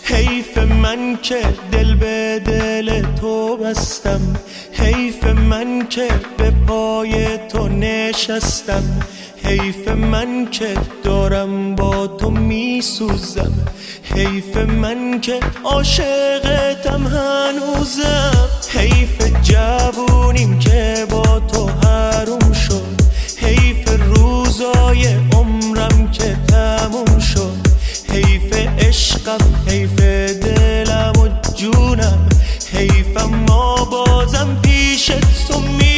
حیف من که دل به دل تو بستم، حیف من که به پای تو نشستم، حیف من که دارم با تو میسوزم، حیف من که عاشقتم هنوزم، حیف جوونیم که با تو حروم شد، حیف روزای عمرم که تموم شد، حیف عشقم، حیف دلم و جونم، حیف اما بازم پیشت تو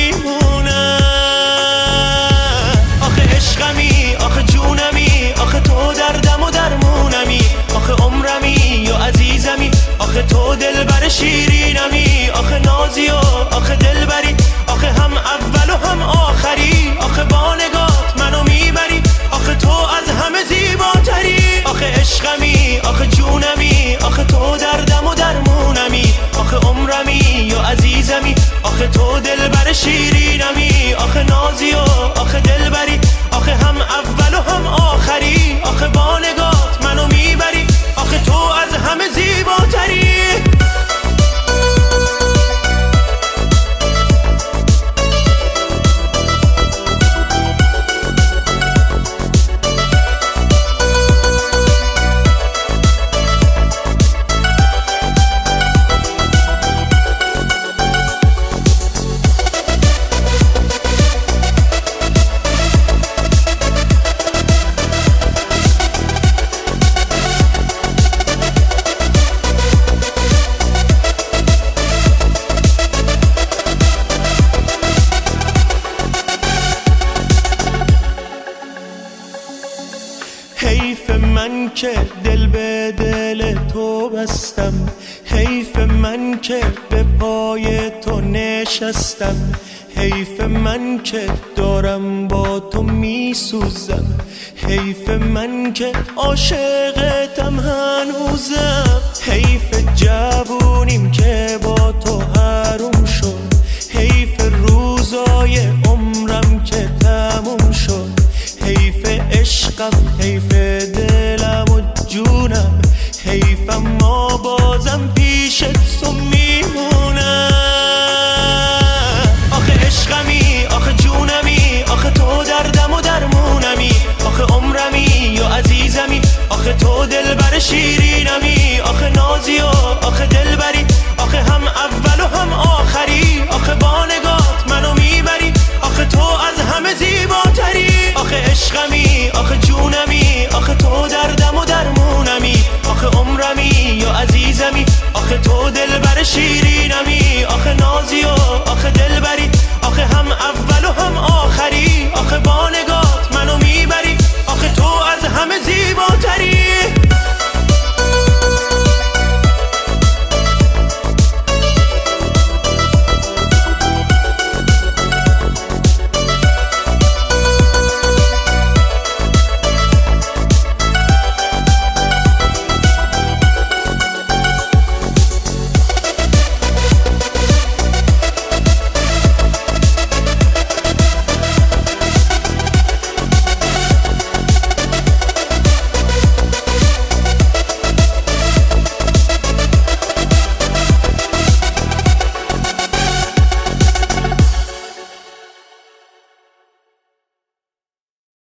میمونم. آخه عشقمی، آخه جونمی، آخه تو دردم و درمونمی، آخه عمرمی و عزیزمی، آخه تو دلبر شیرینمی، آخه نازی و آخه دلبری، آخه هم اول و هم آخری، آخه با نگات منو میبری، آخه تو از همه زیباتری. آخه عشقمی، آخه جونمی، آخه تو دردم و درمونمی، آخه عمرمی و عزیزمی، آخه تو دلبر شیرینمی، آخه نازی و آخه دلبری، آخه هم اول و هم آخری، آخه با نگات منو میبری، آخه تو از همه زیباتری. حیف من که دل به دل تو بستم، حیف من که به پای تو نشستم، حیف من که دارم با تو میسوزم، حیف من که عاشقتم هنوزم، حیف جوونیم که با تو حروم شد، حیف روزای عمرم که تموم شد، حیف عشقم، حیف دلم و جونم، حیف اما بازم پیشت تو میمونم. آخه عشقمی، آخه جونمی، آخه تو دردم و درمونمی، آخه عمرمی و عزیزمی، آخه تو دلبر شیرینمی،